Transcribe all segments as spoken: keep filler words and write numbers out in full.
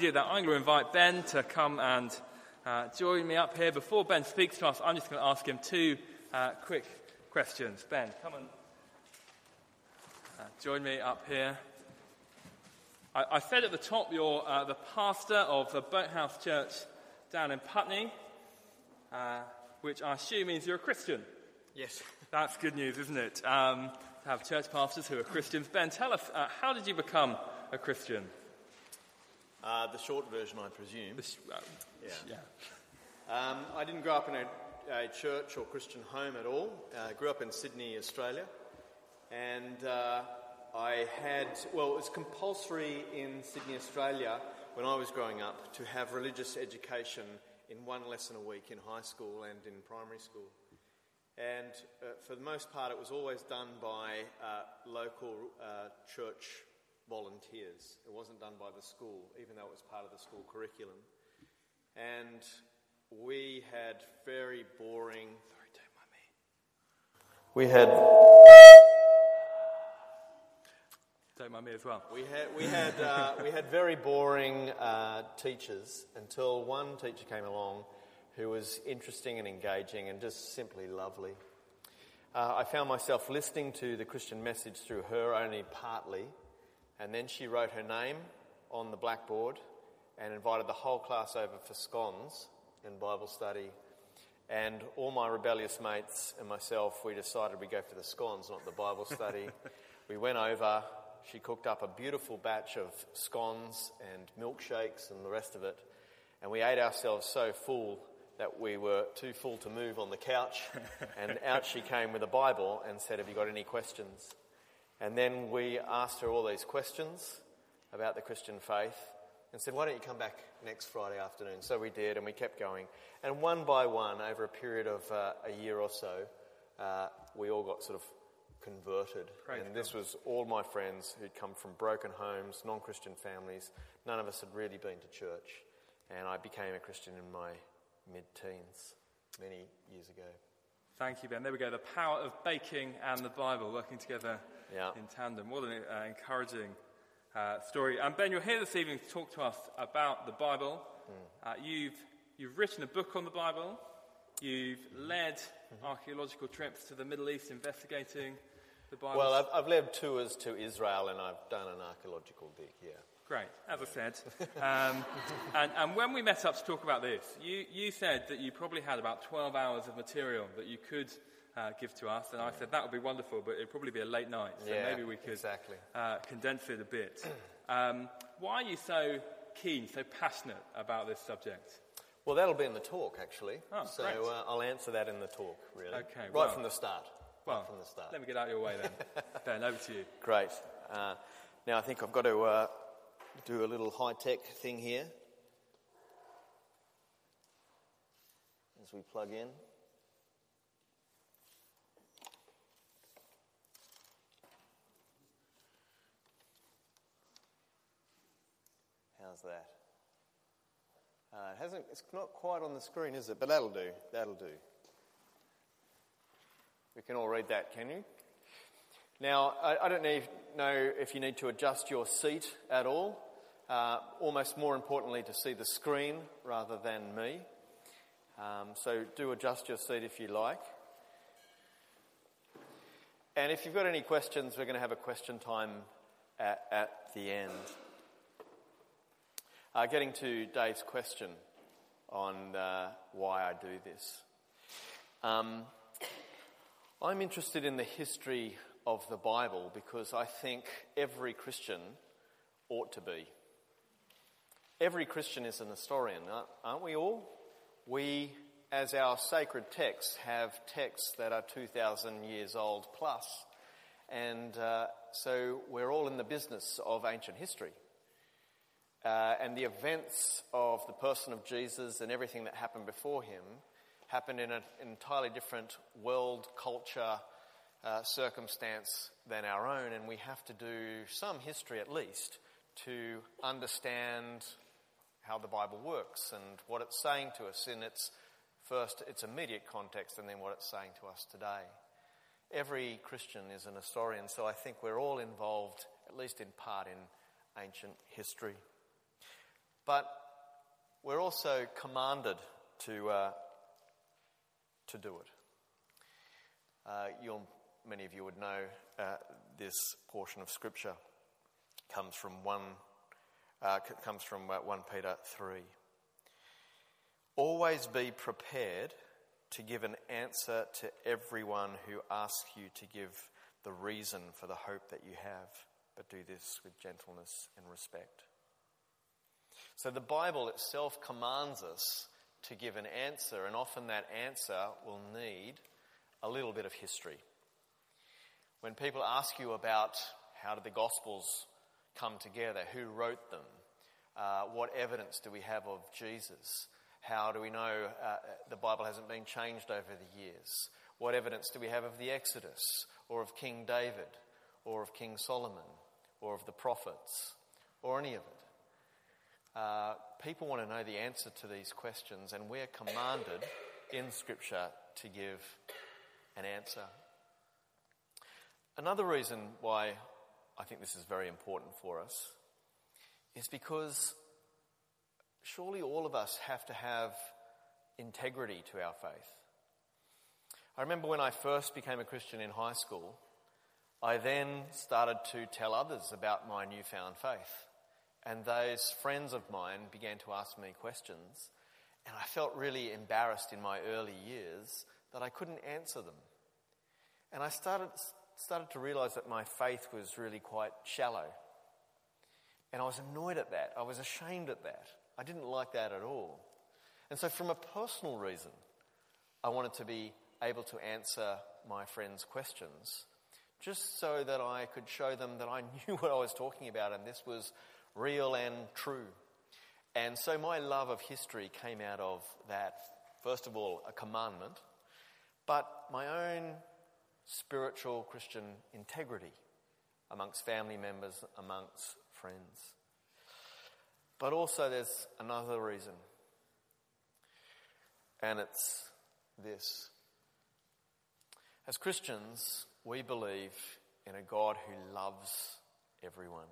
did that, I'm going to invite Ben to come and uh, join me up here. Before Ben speaks to us, I'm just going to ask him two uh, quick questions. Ben, come and uh, join me up here. I, I said at the top you're uh, the pastor of the Boathouse Church down in Putney, uh, which I assume means you're a Christian. Yes. That's good news, isn't it? Um, to have church pastors who are Christians. Ben, tell us, uh, how did you become a Christian? Uh, the short version, I presume. This, uh, yeah. yeah. Um, I didn't grow up in a, a church or Christian home at all. I uh, grew up in Sydney, Australia. And uh, I had, well, it was compulsory in Sydney, Australia, when I was growing up, to have religious education in one lesson a week in high school and in primary school. And uh, for the most part, it was always done by uh, local uh, church volunteers. It wasn't done by the school, even though it was part of the school curriculum. And we had very boring... Sorry, don't mind me. We had... Don't mind me as well. We had we had uh, we had very boring uh, teachers until one teacher came along who was interesting and engaging and just simply lovely. Uh, I found myself listening to the Christian message through her only partly. And then she wrote her name on the blackboard and invited the whole class over for scones in Bible study. And all my rebellious mates and myself, we decided we'd go for the scones, not the Bible study. We went over. She cooked up a beautiful batch of scones and milkshakes and the rest of it. And we ate ourselves so full that we were too full to move on the couch. And out she came with a Bible and said, "Have you got any questions?" And then we asked her all these questions about the Christian faith and said, "Why don't you come back next Friday afternoon?" So we did, and we kept going. And one by one, over a period of uh, a year or so, uh, we all got sort of converted. Praise and God. This was all my friends who'd come from broken homes, non-Christian families. None of us had really been to church. And I became a Christian in my mid-teens many years ago. Thank you, Ben. There we go. The power of baking and the Bible working together yeah. in tandem. What an uh, encouraging uh, story. And Ben, you're here this evening to talk to us about the Bible. Mm. Uh, you've you've written a book on the Bible. You've led mm-hmm. archaeological trips to the Middle East investigating the Bible. Well, I've, I've led tours to Israel and I've done an archaeological dig here. Great, as I said. Um, and, and when we met up to talk about this, you, you said that you probably had about twelve hours of material that you could uh, give to us. And I said that would be wonderful, but it would probably be a late night. So yeah, maybe we could exactly. uh, condense it a bit. Um, why are you so keen, so passionate about this subject? Well, that'll be in the talk, actually. Oh, so great. uh, I'll answer that in the talk, really. Okay. Right well, from the start. Well, right from the start. Let me get out of your way then. Ben, over to you. Great. Uh, now I think I've got to uh, do a little high-tech thing here. As we plug in. How's that? Uh, it hasn't. It's not quite on the screen, is it? But that'll do. That'll do. We can all read that, can you? Now, I, I don't need, know if you need to adjust your seat at all. Uh, almost more importantly, to see the screen rather than me. Um, so do adjust your seat if you like. And if you've got any questions, we're going to have a question time at, at the end. Uh, getting to Dave's question on uh, why I do this. Um, I'm interested in the history of the Bible because I think every Christian ought to be. Every Christian is an historian, aren't we all? We, as our sacred texts, have texts that are two thousand years old plus, and uh, so we're all in the business of ancient history. Uh, and the events of the person of Jesus and everything that happened before him happened in an entirely different world, culture, uh, circumstance than our own, and we have to do some history at least to understand how the Bible works and what it's saying to us in its first, its immediate context, and then what it's saying to us today. Every Christian is an historian, so I think we're all involved, at least in part, in ancient history. But we're also commanded to uh, to do it. Uh, you'll, many of you would know uh, this portion of Scripture comes from one uh, comes from uh, First Peter three. Always be prepared to give an answer to everyone who asks you to give the reason for the hope that you have, but do this with gentleness and respect. So the Bible itself commands us to give an answer, and often that answer will need a little bit of history. When people ask you about how did the Gospels come together, who wrote them, uh, what evidence do we have of Jesus, how do we know uh, the Bible hasn't been changed over the years, what evidence do we have of the Exodus, or of King David, or of King Solomon, or of the prophets, or any of it. Uh, people want to know the answer to these questions, and we're commanded in Scripture to give an answer. Another reason why I think this is very important for us is because surely all of us have to have integrity to our faith. I remember when I first became a Christian in high school, I then started to tell others about my newfound faith. And those friends of mine began to ask me questions, and I felt really embarrassed in my early years that I couldn't answer them. And I started started to realise that my faith was really quite shallow. And I was annoyed at that. I was ashamed at that. I didn't like that at all. And so from a personal reason, I wanted to be able to answer my friends' questions, just so that I could show them that I knew what I was talking about, and this was real and true. And so my love of history came out of that, first of all, a commandment, but my own spiritual Christian integrity amongst family members, amongst friends. But also there's another reason, and it's this. As Christians, we believe in a God who loves everyone.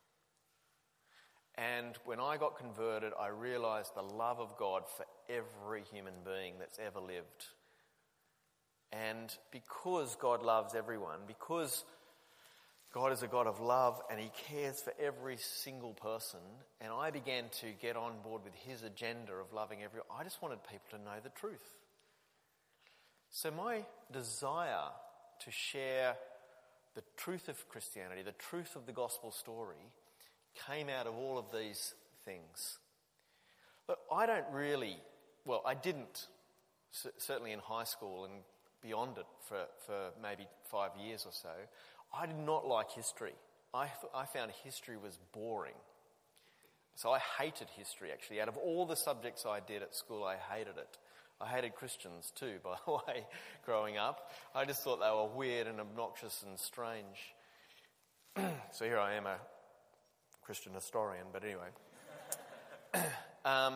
And when I got converted, I realised the love of God for every human being that's ever lived. And because God loves everyone, because God is a God of love and he cares for every single person, and I began to get on board with his agenda of loving everyone, I just wanted people to know the truth. So my desire to share the truth of Christianity, the truth of the gospel story, came out of all of these things. But I don't really, well, I didn't, c- certainly in high school and beyond it for, for maybe five years or so, I did not like history. I, I found history was boring. So I hated history, actually. Out of all the subjects I did at school, I hated it. I hated Christians too, by the way, growing up. I just thought they were weird and obnoxious and strange. So here I am, a Christian historian, but anyway. um,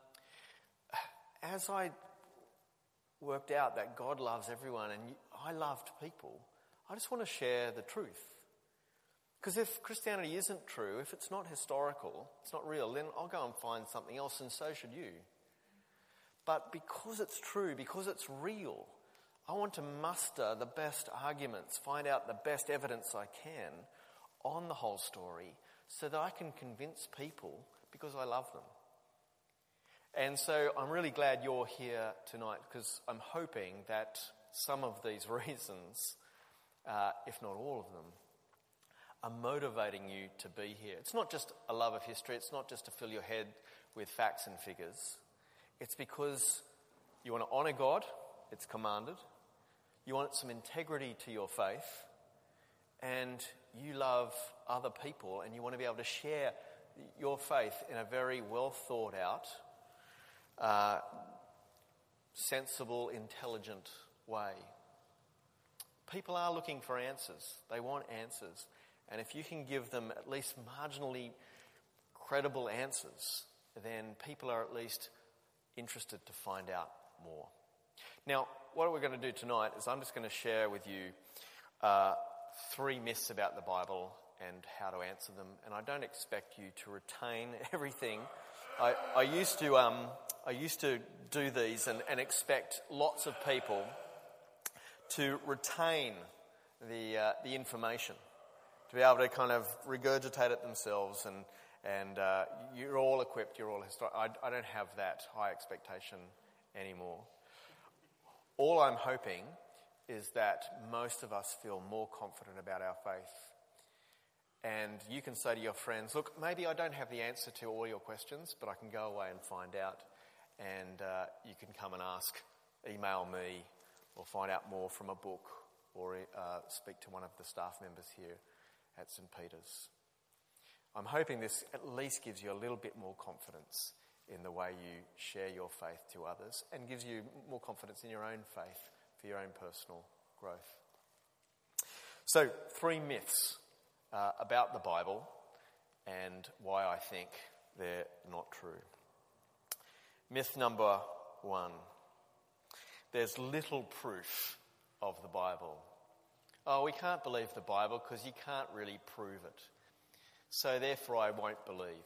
as I worked out that God loves everyone and I loved people, I just want to share the truth. Because if Christianity isn't true, if it's not historical, it's not real, then I'll go and find something else, and so should you. But because it's true, because it's real, I want to muster the best arguments, find out the best evidence I can on the whole story, so that I can convince people because I love them. And so I'm really glad you're here tonight, because I'm hoping that some of these reasons, uh, if not all of them, are motivating you to be here. It's not just a love of history. It's not just to fill your head with facts and figures. It's because you want to honour God. It's commanded. You want some integrity to your faith. And you love other people, and you want to be able to share your faith in a very well thought out, uh, sensible, intelligent way. People are looking for answers. They want answers. And if you can give them at least marginally credible answers, then people are at least interested to find out more. Now, what we're going to do tonight is I'm just going to share with you uh, three myths about the Bible and how to answer them. And I don't expect you to retain everything I, I used to um, I used to do these and, and expect lots of people to retain the uh, the information, to be able to kind of regurgitate it themselves, and and uh, you're all equipped, you're all historic. I, I don't have that high expectation anymore. All I'm hoping is that most of us feel more confident about our faith. And you can say to your friends, look, maybe I don't have the answer to all your questions, but I can go away and find out. And uh, you can come and ask, email me, or find out more from a book, or uh, speak to one of the staff members here at St Peter's. I'm hoping this at least gives you a little bit more confidence in the way you share your faith to others, and gives you more confidence in your own faith for your own personal growth. So, three myths uh, about the Bible and why I think they're not true. Myth number one: there's little proof of the Bible. Oh, we can't believe the Bible because you can't really prove it. So therefore I won't believe.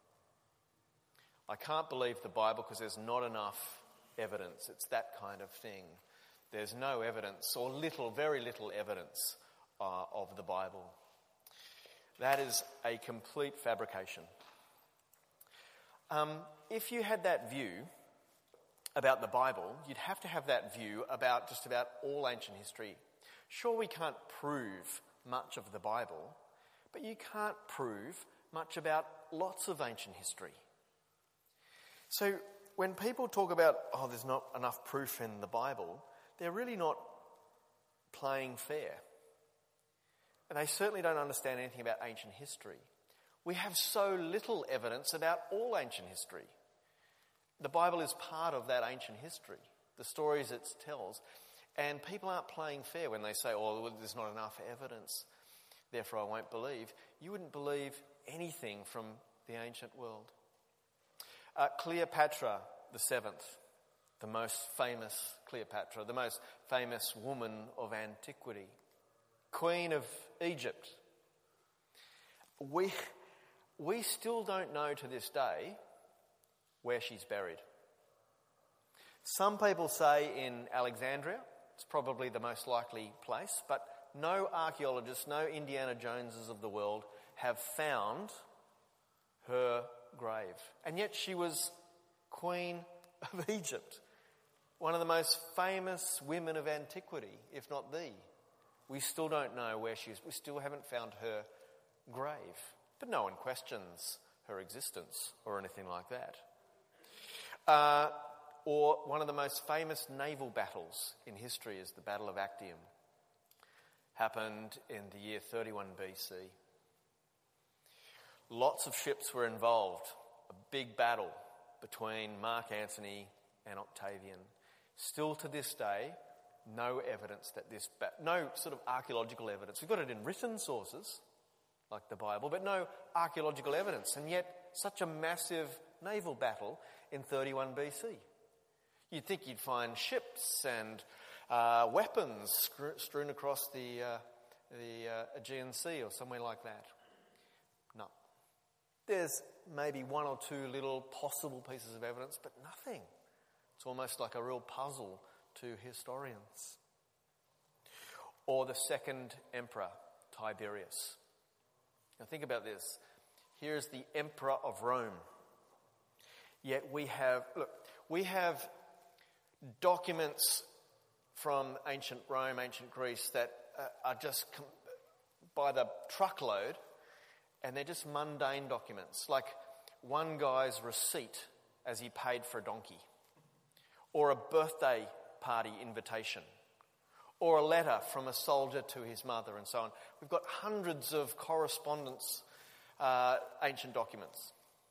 I can't believe the Bible because there's not enough evidence. It's that kind of thing. There's no evidence, or little, very little evidence uh, of the Bible. That is a complete fabrication. Um, if you had that view about the Bible, you'd have to have that view about just about all ancient history. Sure, we can't prove much of the Bible, but you can't prove much about lots of ancient history. So when people talk about, oh, there's not enough proof in the Bible, they're really not playing fair. And they certainly don't understand anything about ancient history. We have so little evidence about all ancient history. The Bible is part of that ancient history, the stories it tells. And people aren't playing fair when they say, oh, well, there's not enough evidence, therefore I won't believe. You wouldn't believe anything from the ancient world. Uh, Cleopatra the seventh, the most famous Cleopatra, the most famous woman of antiquity, Queen of Egypt. We, we still don't know to this day where she's buried. Some people say in Alexandria. It's probably the most likely place, but no archaeologists, no Indiana Joneses of the world have found her grave. And yet she was Queen of Egypt, one of the most famous women of antiquity, if not the. We still don't know where she is. We still haven't found her grave. But no one questions her existence or anything like that. Uh, or one of the most famous naval battles in history is the Battle of Actium. Happened in the year thirty-one B C. Lots of ships were involved. A big battle between Mark Antony and Octavian. Still to this day, no evidence that this, ba- no sort of archaeological evidence. We've got it in written sources, like the Bible, but no archaeological evidence. And yet, such a massive naval battle in thirty-one B C. You'd think you'd find ships and uh, weapons strewn across the uh, the uh, Aegean Sea or somewhere like that. No. There's maybe one or two little possible pieces of evidence, but nothing. It's almost like a real puzzle to historians. Or the second emperor, Tiberius. Now think about this. Here's the emperor of Rome. Yet we have, look, we have documents from ancient Rome, ancient Greece that uh, are just com- by the truckload, and they're just mundane documents, like one guy's receipt as he paid for a donkey, or a birthday party invitation, or a letter from a soldier to his mother, and so on. We've got hundreds of correspondence, uh, ancient documents.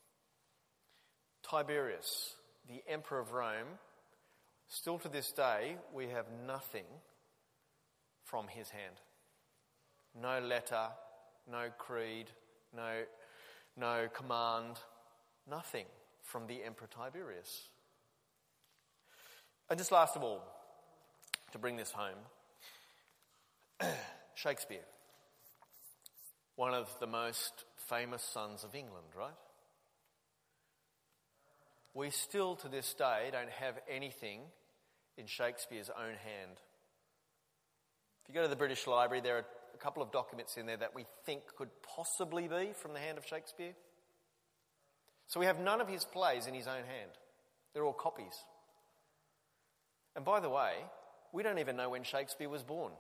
Tiberius, the emperor of Rome, still to this day, we have nothing from his hand. No letter, no creed, no, no command, nothing from the Emperor Tiberius. And just last of all, to bring this home, Shakespeare, one of the most famous sons of England, right? we still to this day don't have anything in Shakespeare's own hand. If you go to the British Library, there are a couple of documents in there that we think could possibly be from the hand of Shakespeare. So we have none of his plays in his own hand. They're all copies. And by the way, we don't even know when Shakespeare was born.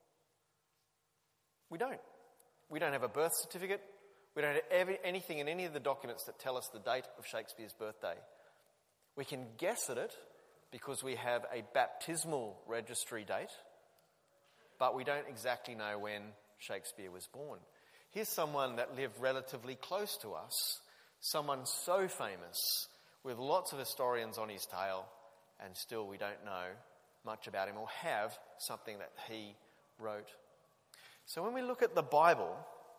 We don't. We don't have a birth certificate. We don't have anything in any of the documents that tell us the date of Shakespeare's birthday. We can guess at it because we have a baptismal registry date, but we don't exactly know when Shakespeare was born. Here's someone that lived relatively close to us, someone so famous, with lots of historians on his tail, and still we don't know much about him or have something that he wrote. So when we look at the Bible,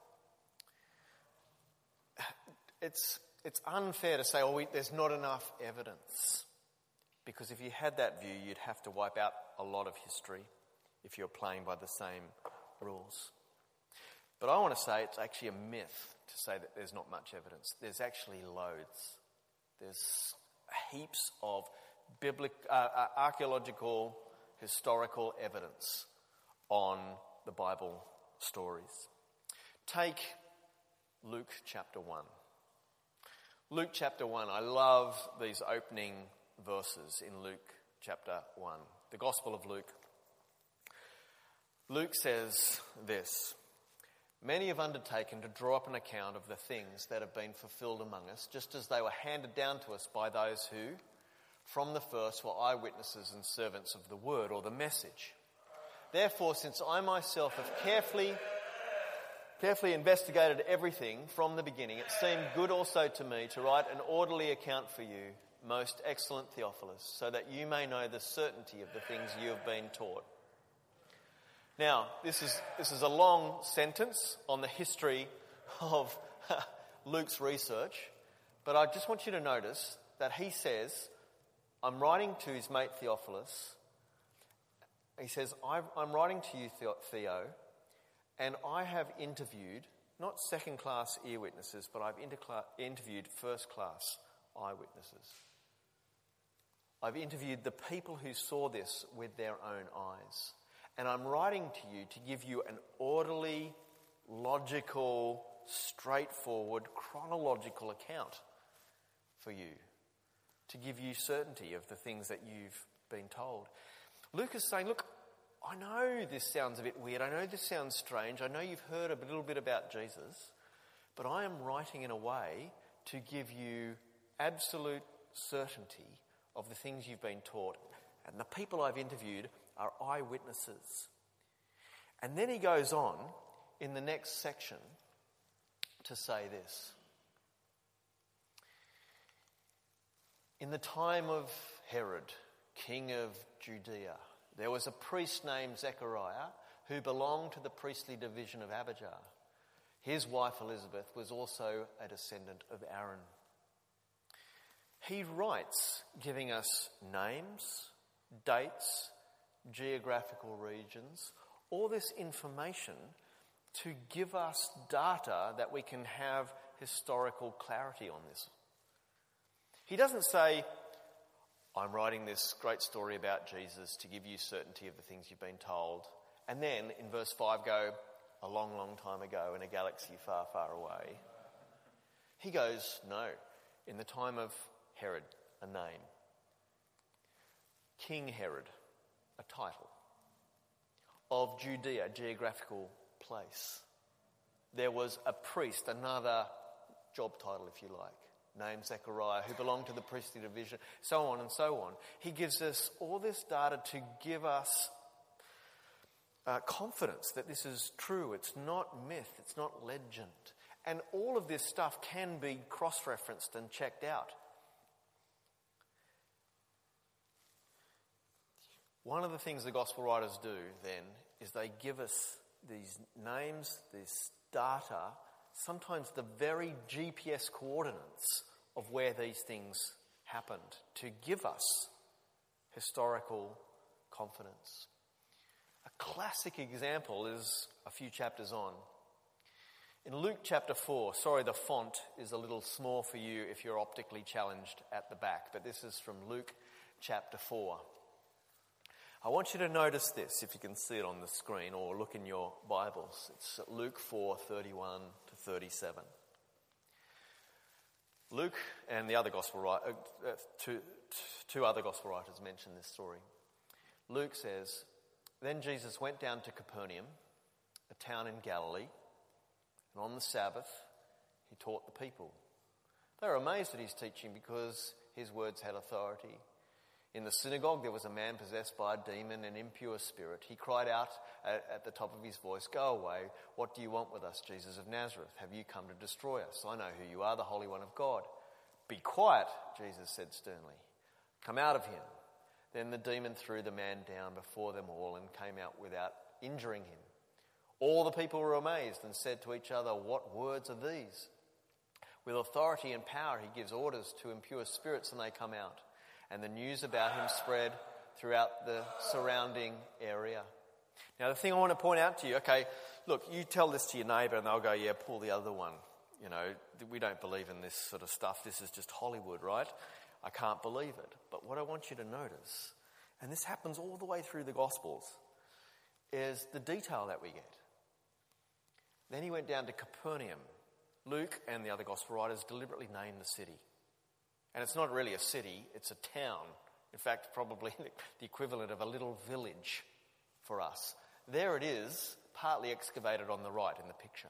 it's it's unfair to say, oh, we, there's not enough evidence. Because if you had that view, you'd have to wipe out a lot of history if you're playing by the same rules. But I want to say it's actually a myth to say that there's not much evidence. There's actually loads. There's heaps of biblical, uh, uh, archaeological, historical evidence on the Bible stories. Take Luke chapter one. Luke chapter one, I love these opening verses in Luke chapter one. The Gospel of Luke. Luke says this: "Many have undertaken to draw up an account of the things that have been fulfilled among us, just as they were handed down to us by those who, from the first, were eyewitnesses and servants of the word," or the message. "Therefore, since I myself have carefully, carefully investigated everything from the beginning, it seemed good also to me to write an orderly account for you, most excellent Theophilus, so that you may know the certainty of the things you have been taught." Now, this is this is a long sentence on the history of Luke's research, but I just want you to notice that he says, I'm writing to his mate Theophilus. He says, I'm writing to you, Theo, and I have interviewed, not second-class ear witnesses, but I've intercla- interviewed first-class eyewitnesses. I've interviewed the people who saw this with their own eyes. And I'm writing to you to give you an orderly, logical, straightforward, chronological account for you, to give you certainty of the things that you've been told. Luke is saying, look, I know this sounds a bit weird. I know this sounds strange. I know you've heard a little bit about Jesus, but I am writing in a way to give you absolute certainty of the things you've been taught. And the people I've interviewed are eyewitnesses. And then he goes on in the next section to say this: "In the time of Herod, king of Judea, there was a priest named Zechariah who belonged to the priestly division of Abijah. His wife Elizabeth was also a descendant of Aaron." He writes giving us names, dates, geographical regions, all this information to give us data that we can have historical clarity on this. He doesn't say, I'm writing this great story about Jesus to give you certainty of the things you've been told, and then in verse five go, a long, long time ago in a galaxy far, far away. He goes, no, in the time of Herod, a name. King Herod, a title. Of Judea, geographical place. There was a priest, another job title if you like, named Zechariah, who belonged to the priestly division, so on and so on. He gives us all this data to give us uh, confidence that this is true. It's not myth, it's not legend. And all of this stuff can be cross-referenced and checked out. One of the things the gospel writers do then is they give us these names, this data, sometimes the very G P S coordinates of where these things happened, to give us historical confidence. A classic example is a few chapters on. In Luke chapter four, sorry, the font is a little small for you if you're optically challenged at the back, but this is from Luke chapter four. I want you to notice this, if you can see it on the screen, or look in your Bibles. It's Luke four, thirty-one to thirty-seven. Luke and the other gospel writer, uh, two, two other gospel writers mention this story. Luke says, "Then Jesus went down to Capernaum, a town in Galilee, and on the Sabbath he taught the people. They were amazed at his teaching because his words had authority. In the synagogue there was a man possessed by a demon, an impure spirit. He cried out at, at the top of his voice, 'Go away, what do you want with us, Jesus of Nazareth? Have you come to destroy us? I know who you are, the Holy One of God.' 'Be quiet,' Jesus said sternly. 'Come out of him.' Then the demon threw the man down before them all and came out without injuring him. All the people were amazed and said to each other, 'What words are these?' With authority and power he gives orders to impure spirits and they come out. And the news about him spread throughout the surrounding area." Now the thing I want to point out to you, okay, look, you tell this to your neighbour and they'll go, "Yeah, pull the other one. You know, we don't believe in this sort of stuff. This is just Hollywood, right? I can't believe it." But what I want you to notice, and this happens all the way through the Gospels, is the detail that we get. Then he went down to Capernaum. Luke and the other Gospel writers deliberately named the city. And it's not really a city, it's a town. In fact, probably the equivalent of a little village for us. There it is, partly excavated on the right in the picture.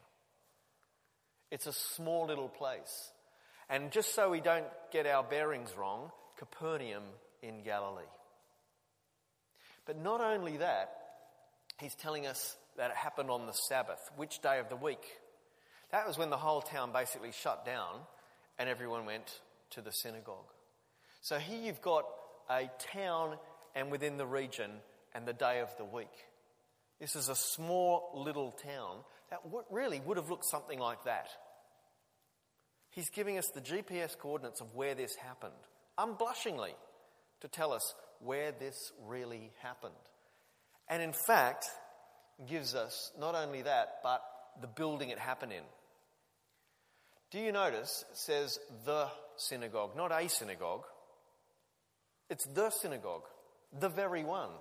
It's a small little place. And just so we don't get our bearings wrong, Capernaum in Galilee. But not only that, he's telling us that it happened on the Sabbath. Which day of the week? That was when the whole town basically shut down and everyone went to the synagogue. So here you've got a town and within the region and the day of the week. This is a small little town that w- really would have looked something like that. He's giving us the G P S coordinates of where this happened, unblushingly, to tell us where this really happened. And in fact, gives us not only that, but the building it happened in. Do you notice it says the synagogue, not a synagogue. It's the synagogue, the very one.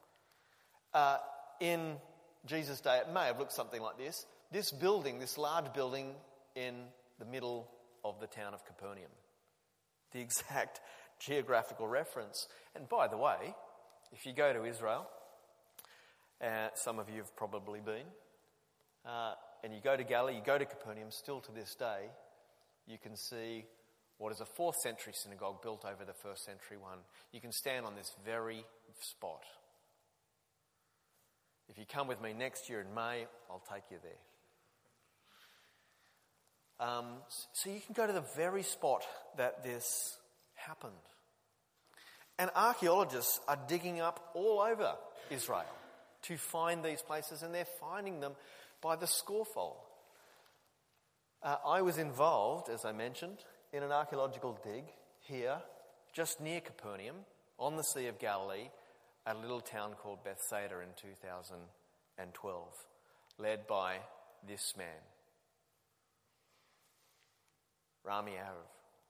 Uh, in Jesus' day, it may have looked something like this. This building, this large building in the middle of the town of Capernaum. The exact geographical reference. And by the way, if you go to Israel, uh, some of you have probably been, uh, and you go to Galilee, you go to Capernaum, still to this day, you can see what is a fourth century synagogue built over the first century one. You can stand on this very spot. If you come with me next year in May, I'll take you there. Um, so you can go to the very spot that this happened. And archaeologists are digging up all over Israel to find these places, and they're finding them by the scoreful. Uh, I was involved, as I mentioned, in an archaeological dig here, just near Capernaum, on the Sea of Galilee, a little town called Bethsaida in two thousand twelve, led by this man, Rami Arif.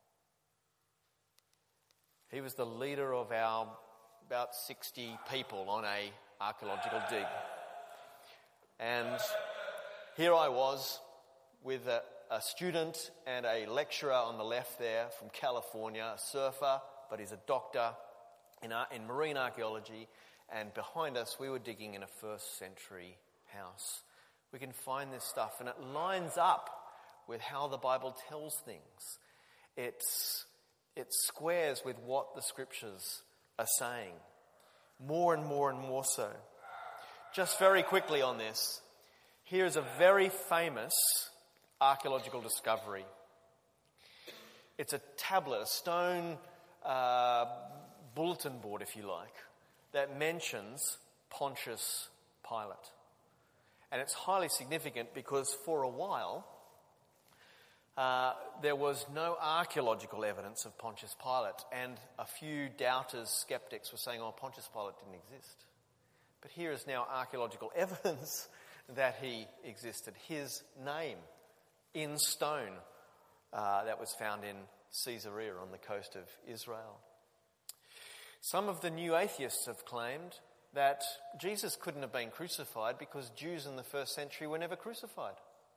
He was the leader of our about sixty people on a archaeological dig. And here I was with a, a student and a lecturer on the left there from California, a surfer, but he's a doctor in, in marine archaeology. And behind us, we were digging in a first century house. We can find this stuff, and it lines up with how the Bible tells things. It's, it squares with what the scriptures are saying, more and more and more so. Just very quickly on this, here is a very famous archaeological discovery. It's a tablet, a stone uh, bulletin board, if you like, that mentions Pontius Pilate. And it's highly significant because for a while, uh, there was no archaeological evidence of Pontius Pilate, and a few doubters, skeptics, were saying, oh, Pontius Pilate didn't exist. But here is now archaeological evidence that he existed. His name in stone uh, that was found in Caesarea on the coast of Israel. Some of the new atheists have claimed that Jesus couldn't have been crucified because Jews in the first century were never crucified.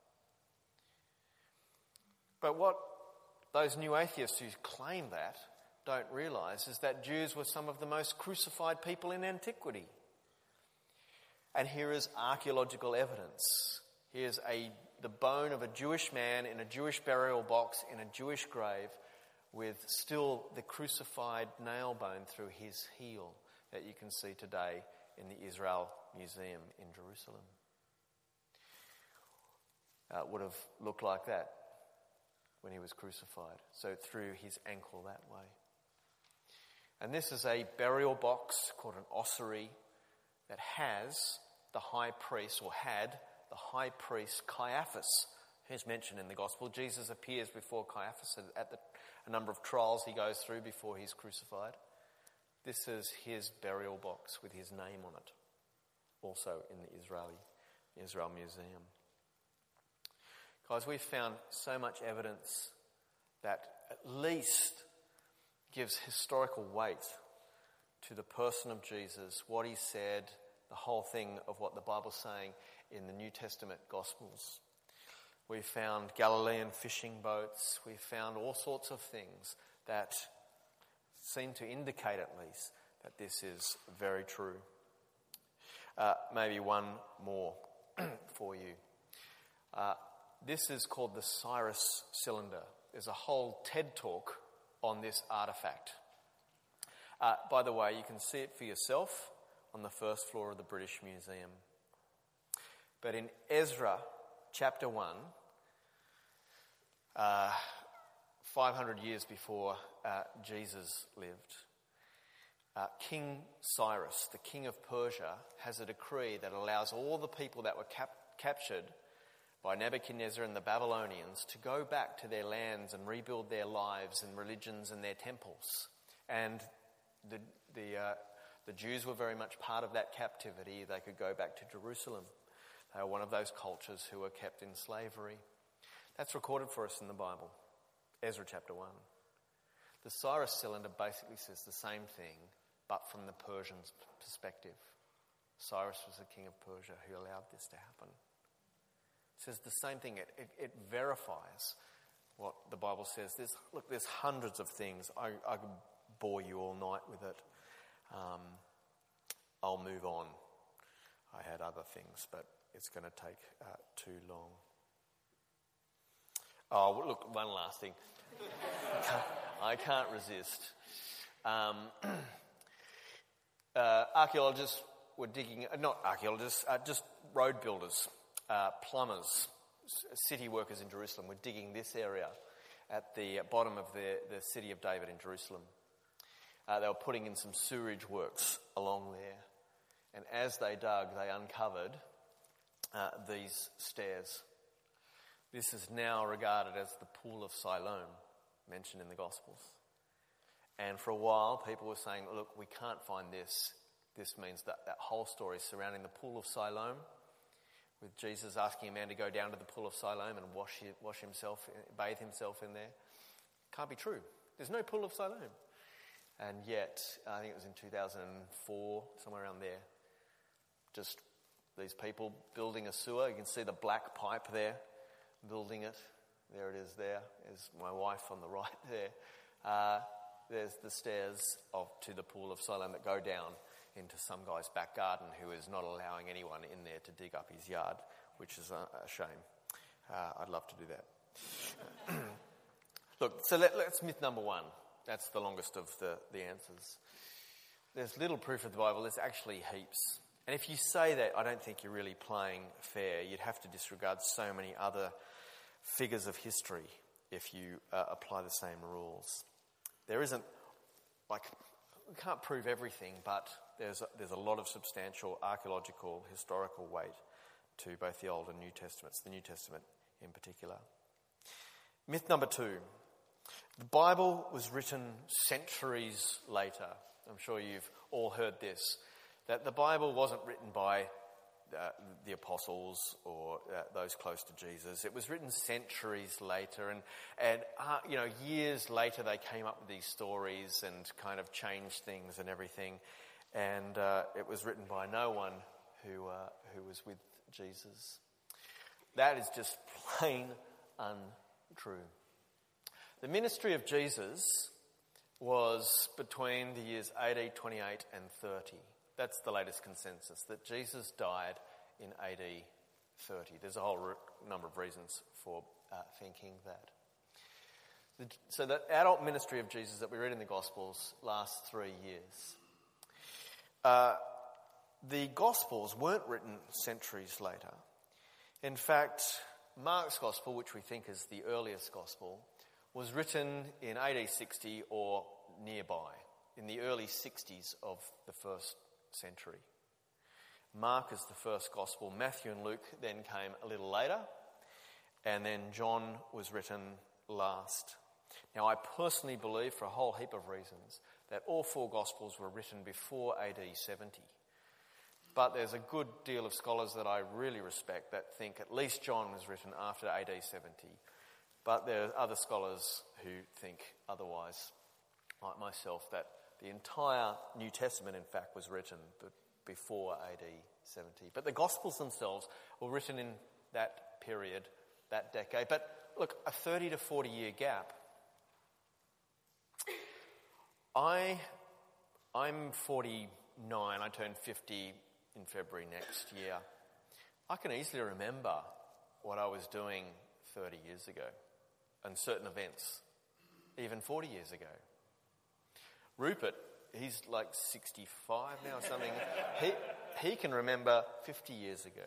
But what those new atheists who claim that don't realise is that Jews were some of the most crucified people in antiquity. And here is archaeological evidence. Here's a the bone of a Jewish man in a Jewish burial box in a Jewish grave with still the crucified nail bone through his heel that you can see today in the Israel Museum in Jerusalem. Uh, it would have looked like that when he was crucified. So through his ankle that way. And this is a burial box called an ossuary that has the high priest, or had the high priest Caiaphas, who's mentioned in the gospel. Jesus appears before Caiaphas at the, a number of trials he goes through before he's crucified. This is his burial box with his name on it, also in the Israeli Israel Museum. Guys, we've found so much evidence that at least gives historical weight to the person of Jesus, what he said, the whole thing of what the Bible's saying in the New Testament Gospels. We've found Galilean fishing boats. We've found all sorts of things that seem to indicate at least that this is very true. Uh, maybe one more for you. Uh, this is called the Cyrus Cylinder. There's a whole TED Talk on this artefact. Uh, by the way, you can see it for yourself on the first floor of the British Museum. But in Ezra chapter one, uh, five hundred years before uh, Jesus lived, uh, King Cyrus, the king of Persia, has a decree that allows all the people that were cap- captured by Nebuchadnezzar and the Babylonians to go back to their lands and rebuild their lives and religions and their temples. And the the uh, the Jews were very much part of that captivity. They could go back to Jerusalem. They were one of those cultures who were kept in slavery. That's recorded for us in the Bible, Ezra chapter one. The Cyrus Cylinder basically says the same thing, but from the Persians' perspective. Cyrus was the king of Persia who allowed this to happen. It says the same thing. It, it, it verifies what the Bible says. There's, look, there's hundreds of things. I, I could bore you all night with it. Um, I'll move on. I had other things, but it's going to take uh, too long. Oh, look, one last thing. I, can't, I can't resist. Um, uh, archaeologists were digging, uh, not archaeologists, uh, just road builders. Uh, plumbers, city workers in Jerusalem were digging this area at the bottom of the, the city of David in Jerusalem. Uh, they were putting in some sewerage works along there. And as they dug, they uncovered uh, these stairs. This is now regarded as the Pool of Siloam, mentioned in the Gospels. And for a while, people were saying, look, we can't find this. This means that that whole story surrounding the Pool of Siloam, with Jesus asking a man to go down to the Pool of Siloam and wash wash himself, bathe himself in there. Can't be true. There's no Pool of Siloam. And yet, I think it was in two thousand four, somewhere around there, just these people building a sewer. You can see the black pipe there, building it. There it is there. There's my wife on the right there. Uh, there's the stairs of, to the Pool of Siloam that go down into some guy's back garden who is not allowing anyone in there to dig up his yard, which is a, a shame. Uh, I'd love to do that. Look, so let, let's myth number one. That's the longest of the, the answers. There's little proof of the Bible. There's actually heaps. And if you say that, I don't think you're really playing fair. You'd have to disregard so many other figures of history if you uh, apply the same rules. There isn't, like, we can't prove everything, but there's a, there's a lot of substantial archaeological, historical weight to both the Old and New Testaments, the New Testament in particular. Myth number two. The Bible was written centuries later. I'm sure you've all heard this, that the Bible wasn't written by uh, the apostles or uh, those close to Jesus. It was written centuries later, and, and uh, you know, years later they came up with these stories and kind of changed things and everything. And uh, it was written by no one who uh, who was with Jesus. That is just plain untrue. The ministry of Jesus was between the years A D twenty-eight and thirty. That's the latest consensus, that Jesus died in A D thirty. There's a whole re- number of reasons for uh, thinking that. The, so the adult ministry of Jesus that we read in the Gospels lasts three years. Uh, the Gospels weren't written centuries later. In fact, Mark's Gospel, which we think is the earliest Gospel, was written in A D sixty or nearby, in the early sixties of the first century. Mark is the first Gospel. Matthew and Luke then came a little later, and then John was written last. Now, I personally believe, for a whole heap of reasons, that all four Gospels were written before A D seventy. But there's a good deal of scholars that I really respect that think at least John was written after A D seventy. But there are other scholars who think otherwise, like myself, that the entire New Testament, in fact, was written before A D seventy. But the Gospels themselves were written in that period, that decade. But look, a thirty to forty year gap. I, I'm forty-nine, I turn fifty in February next year. I can easily remember what I was doing thirty years ago and certain events, even forty years ago. Rupert, he's like sixty-five now or something. he, he can remember fifty years ago.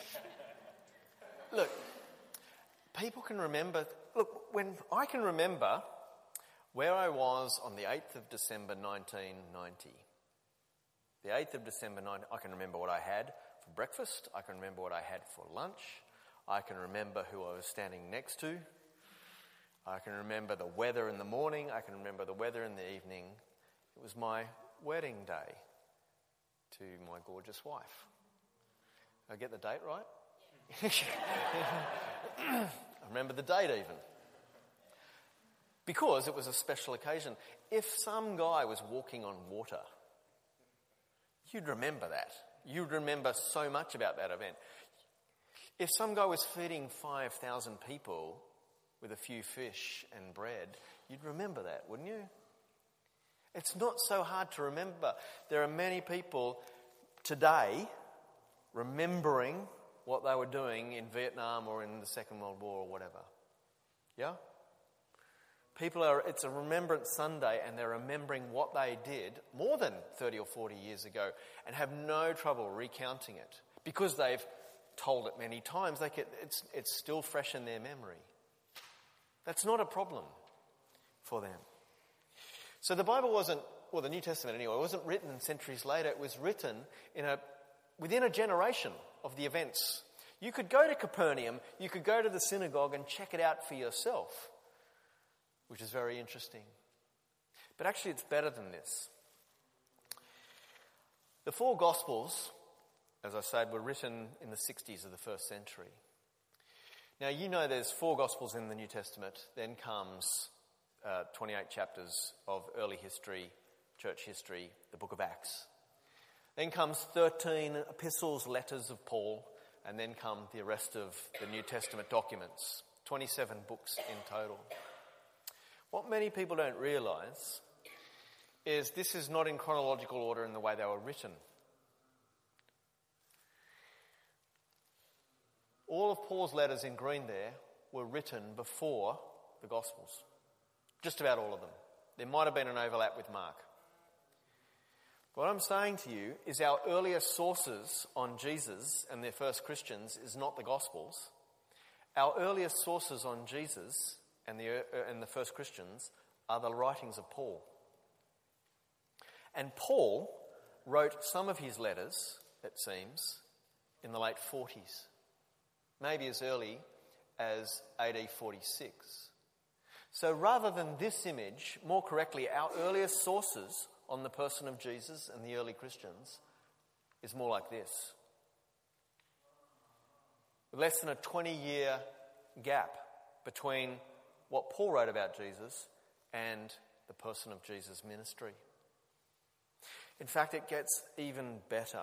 Look, people can remember... Look, when I can remember where I was on the eighth of December nineteen ninety. The eighth of December, I can remember what I had for breakfast. I can remember what I had for lunch. I can remember who I was standing next to. I can remember the weather in the morning. I can remember the weather in the evening. It was my wedding day to my gorgeous wife. Did I get the date right? I remember the date even. Because it was a special occasion. If some guy was walking on water, you'd remember that. You'd remember so much about that event. If some guy was feeding five thousand people with a few fish and bread, you'd remember that, wouldn't you? It's not so hard to remember. There are many people today remembering what they were doing in Vietnam or in the Second World War or whatever. Yeah? People are, it's a Remembrance Sunday and they're remembering what they did more than thirty or forty years ago and have no trouble recounting it. Because they've told it many times, they can, it's, it's still fresh in their memory. That's not a problem for them. So the Bible wasn't, well, the New Testament anyway, it wasn't written centuries later. It was written in a within a generation of the events. You could go to Capernaum, you could go to the synagogue and check it out for yourself, which is very interesting. But actually it's better than this. The four Gospels, as I said, were written in the sixties of the first century. Now, you know there's four Gospels in the New Testament. Then comes uh, twenty-eight chapters of early history, church history, the book of Acts. Then comes thirteen epistles, letters of Paul, and then come the rest of the New Testament documents, twenty-seven books in total. What many people don't realise is this is not in chronological order in the way they were written. All of Paul's letters in green there were written before the Gospels. Just about all of them. There might have been an overlap with Mark. What I'm saying to you is our earliest sources on Jesus and the first Christians is not the Gospels. Our earliest sources on Jesus and the, uh, and the first Christians are the writings of Paul. And Paul wrote some of his letters, it seems, in the late forties. Maybe as early as A D forty-six. So rather than this image, more correctly, our earliest sources on the person of Jesus and the early Christians is more like this. less than a twenty-year gap between what Paul wrote about Jesus and the person of Jesus' ministry. In fact, it gets even better.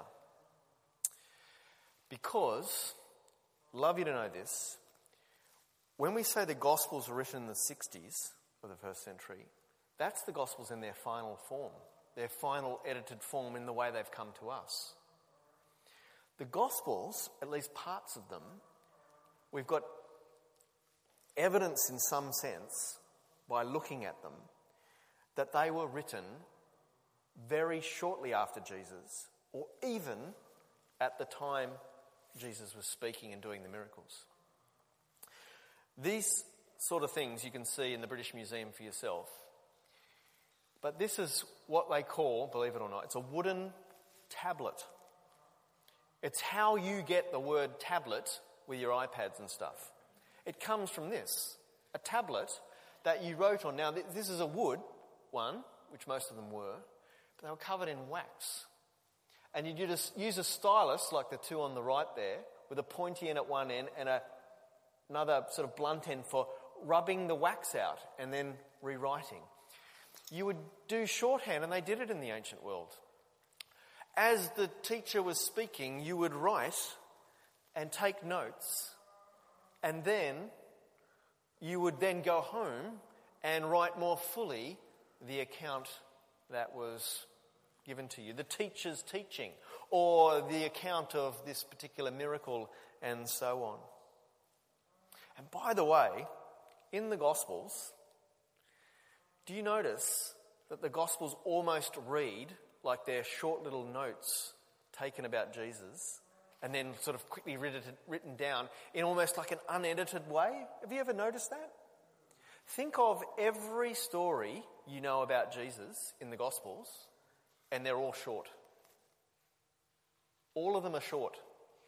Because, love you to know this, when we say the Gospels were written in the sixties of the first century, that's the Gospels in their final form, their final edited form in the way they've come to us. The Gospels, at least parts of them, we've got evidence in some sense, by looking at them, that they were written very shortly after Jesus, or even at the time Jesus was speaking and doing the miracles. These sort of things you can see in the British Museum for yourself. But this is what they call, believe it or not, it's a wooden tablet. It's how you get the word tablet with your iPads and stuff. It comes from this, a tablet that you wrote on. Now, this is a wood one, which most of them were, but they were covered in wax. And you just use a stylus, like the two on the right there, with a pointy end at one end and a, another sort of blunt end for rubbing the wax out and then rewriting. You would do shorthand, and they did it in the ancient world. As the teacher was speaking, you would write and take notes, and then you would then go home and write more fully the account that was given to you, the teacher's teaching, or the account of this particular miracle, and so on. And by the way, in the Gospels, do you notice that the Gospels almost read like they're short little notes taken about Jesus and then sort of quickly written, written down in almost like an unedited way? Have you ever noticed that? Think of every story you know about Jesus in the Gospels, and they're all short. All of them are short.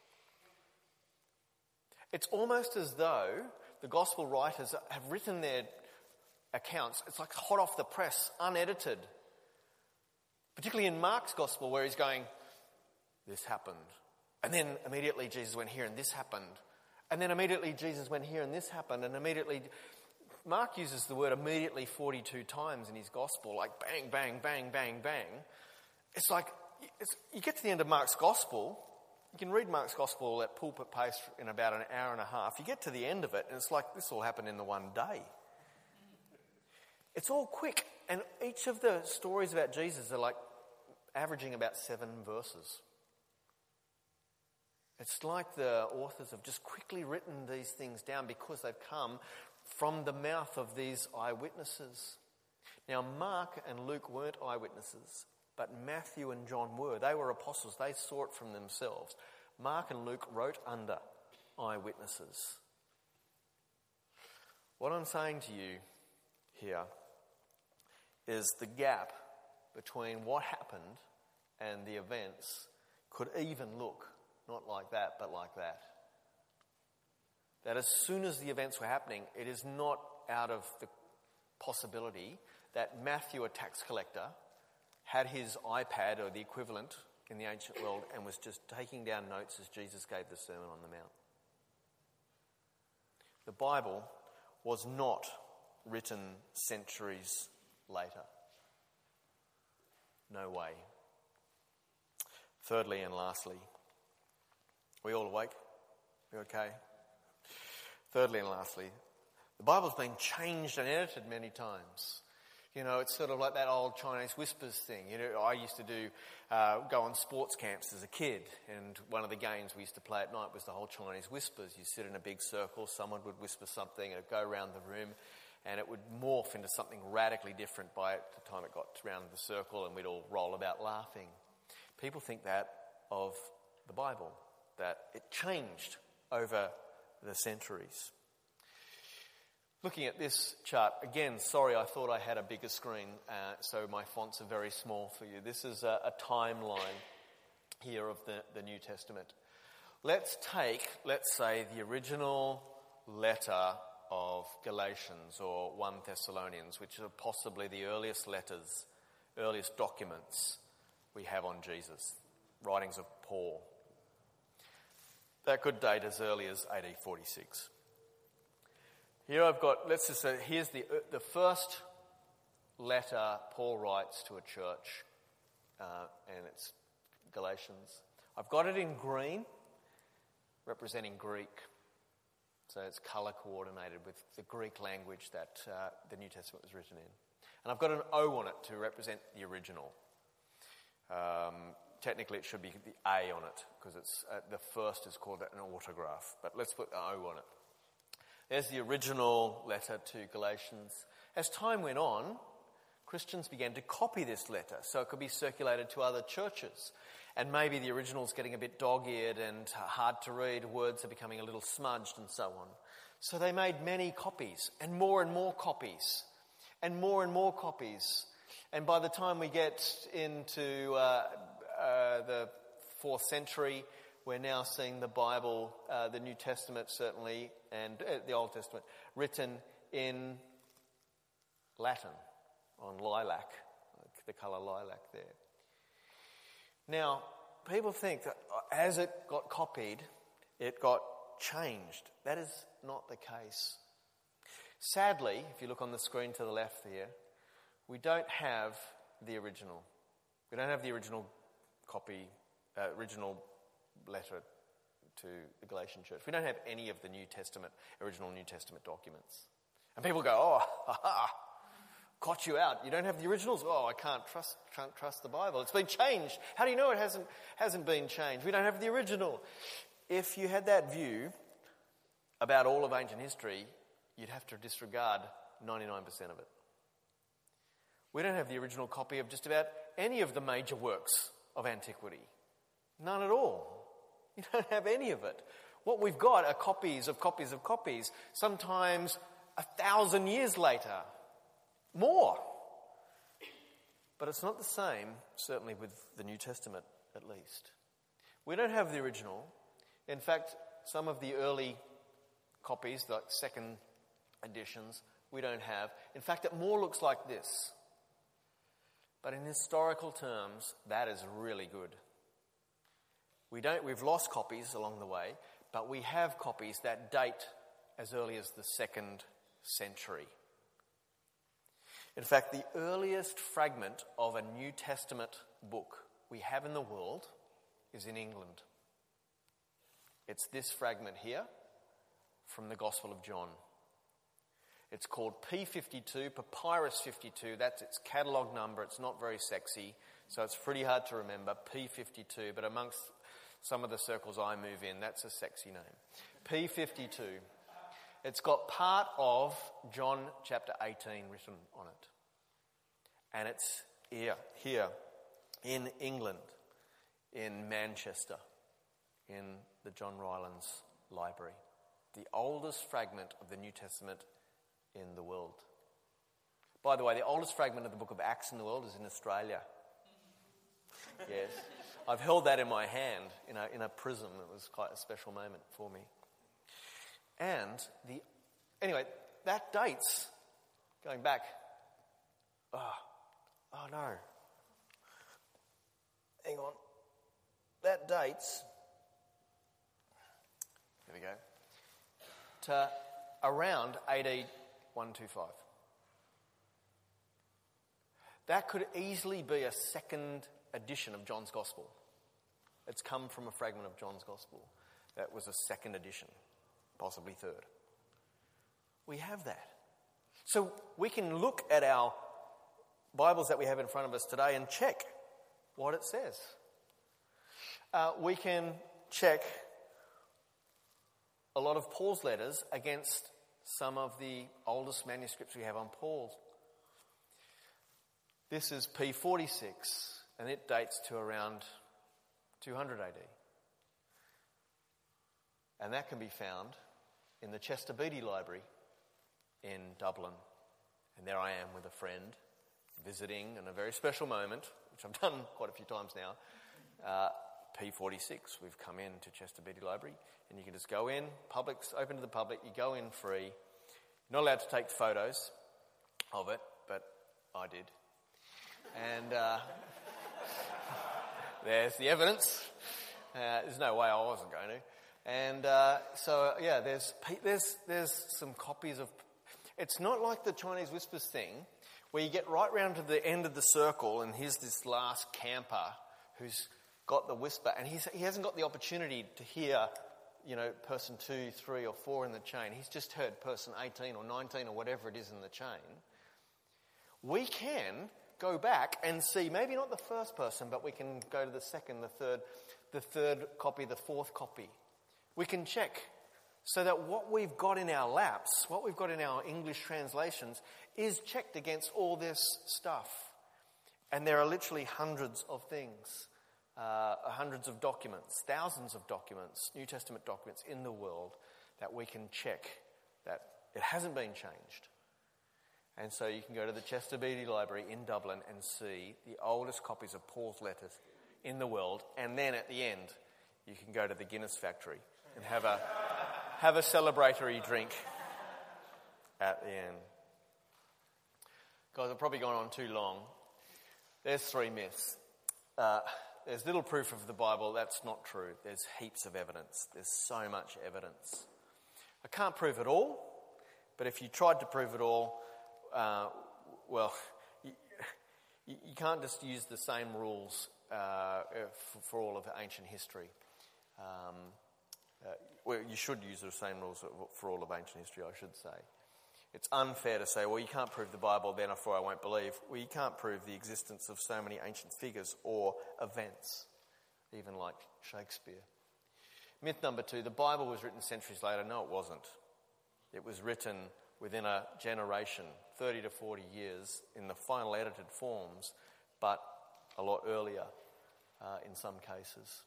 It's almost as though the Gospel writers have written their accounts, it's like hot off the press, unedited. Particularly in Mark's Gospel, where he's going, this happened. And then immediately Jesus went here and this happened. And then immediately Jesus went here and this happened. And immediately, Mark uses the word immediately forty-two times in his Gospel, like bang, bang, bang, bang, bang. It's like, it's, you get to the end of Mark's Gospel, you can read Mark's Gospel at pulpit pace in about an hour and a half. You get to the end of it and it's like, this all happened in the one day. It's all quick. And each of the stories about Jesus are like averaging about seven verses. It's like the authors have just quickly written these things down because they've come from the mouth of these eyewitnesses. Now, Mark and Luke weren't eyewitnesses, but Matthew and John were. They were apostles. They saw it from themselves. Mark and Luke wrote under eyewitnesses. What I'm saying to you here is the gap between what happened and the events could even look not like that, but like that. That as soon as the events were happening, it is not out of the possibility that Matthew, a tax collector, had his iPad or the equivalent in the ancient world and was just taking down notes as Jesus gave the Sermon on the Mount. The Bible was not written centuries later. No way. Thirdly and lastly, are we all awake? We okay? Thirdly and lastly, the Bible's been changed and edited many times. You know, it's sort of like that old Chinese whispers thing. You know, I used to do, uh, go on sports camps as a kid, and one of the games we used to play at night was the whole Chinese whispers. You sit in a big circle, someone would whisper something, and it'd go around the room, and it would morph into something radically different by the time it got around the circle, and we'd all roll about laughing. People think that of the Bible, that it changed over the centuries. Looking at this chart, again, sorry, I thought I had a bigger screen, uh, so my fonts are very small for you. This is a, a timeline here of the, the New Testament. Let's take, let's say, the original letter of Galatians or First Thessalonians, which are possibly the earliest letters, earliest documents we have on Jesus, writings of Paul. that could date as early as A D forty-six. Here I've got, let's just say, here's the, the first letter Paul writes to a church, uh, and it's Galatians. I've got it in green, representing Greek. So it's colour coordinated with the Greek language that uh, the New Testament was written in. And I've got an O on it to represent the original. Um, technically it should be the A on it, because it's uh, the first is called an autograph. But let's put the O on it. There's the original letter to Galatians. As time went on, Christians began to copy this letter so it could be circulated to other churches. And maybe the original's getting a bit dog-eared and hard to read, words are becoming a little smudged and so on. So they made many copies, and more and more copies, and more and more copies. And by the time we get into uh, uh, the fourth century, we're now seeing the Bible, uh, the New Testament certainly, and uh, the Old Testament, written in Latin, on lilac, the colour lilac there. Now, people think that as it got copied, it got changed. That is not the case. Sadly, if you look on the screen to the left here, we don't have the original. We don't have the original copy, uh, original letter to the Galatian church. We don't have any of the New Testament, original New Testament documents. And people go, oh, ha ha. Caught you out. You don't have the originals? Oh, I can't trust can't trust the Bible. It's been changed. How do you know it hasn't hasn't been changed? We don't have the original. If you had that view about all of ancient history, you'd have to disregard ninety-nine percent of it. We don't have the original copy of just about any of the major works of antiquity. None at all. You don't have any of it. What we've got are copies of copies of copies, sometimes a thousand years later. More. But it's not the same, certainly with the New Testament at least. We don't have the original. In fact, some of the early copies, like second editions, we don't have. In fact, it more looks like this. But in historical terms, that is really good. We don't, we've lost copies along the way, but we have copies that date as early as the second century. In fact, the earliest fragment of a New Testament book we have in the world is in England. It's this fragment here from the Gospel of John. It's called P fifty-two, Papyrus fifty-two. That's its catalogue number. It's not very sexy, so it's pretty hard to remember, P fifty-two. But amongst some of the circles I move in, that's a sexy name. P fifty-two. It's got part of John chapter eighteen written on it. And it's here, here in England, in Manchester, in the John Rylands Library. The oldest fragment of the New Testament in the world. By the way, the oldest fragment of the book of Acts in the world is in Australia. Yes. I've held that in my hand in a, in a prism. It was quite a special moment for me. And the, anyway, that dates, going back, oh, oh no, hang on, that dates, here we go, to around A D one twenty-five. That could easily be a second edition of John's Gospel. It's come from a fragment of John's Gospel. That was a second edition. Possibly third. We have that. So we can look at our Bibles that we have in front of us today and check what it says. Uh, we can check a lot of Paul's letters against some of the oldest manuscripts we have on Paul. This is P forty-six, and it dates to around two hundred A D. And that can be found in the Chester Beatty Library in Dublin. And there I am with a friend visiting in a very special moment, which I've done quite a few times now. Uh, P forty-six, we've come in to Chester Beatty Library, and you can just go in, public's open to the public, you go in free. You're not allowed to take photos of it, but I did. And uh, there's the evidence. Uh, there's no way I wasn't going to. And uh, so, yeah, there's, there's, there's some copies of... It's not like the Chinese Whispers thing, where you get right round to the end of the circle and here's this last camper who's got the whisper, and he's, he hasn't got the opportunity to hear, you know, person two, three or four in the chain. He's just heard person eighteen or nineteen or whatever it is in the chain. We can go back and see, maybe not the first person, but we can go to the second, the third, the third copy, the fourth copy. We can check so that what we've got in our laps, what we've got in our English translations, is checked against all this stuff. And there are literally hundreds of things, uh, hundreds of documents, thousands of documents, New Testament documents in the world that we can check that it hasn't been changed. And so you can go to the Chester Beatty Library in Dublin and see the oldest copies of Paul's letters in the world. And then at the end, you can go to the Guinness factory and have a have a celebratory drink at the end. Guys, I've probably gone on too long. There's three myths. Uh, there's little proof of the Bible. That's not true. There's heaps of evidence. There's so much evidence. I can't prove it all, but if you tried to prove it all, uh, well, you, you can't just use the same rules uh, for, for all of ancient history. Um, uh, well, you should use the same rules for all of ancient history, I should say. It's unfair to say, well, you can't prove the Bible, therefore I won't believe. Well, you can't prove the existence of so many ancient figures or events, even like Shakespeare. Myth number two, the Bible was written centuries later. No, it wasn't. It was written within a generation, thirty to forty years, in the final edited forms, but a lot earlier uh, in some cases.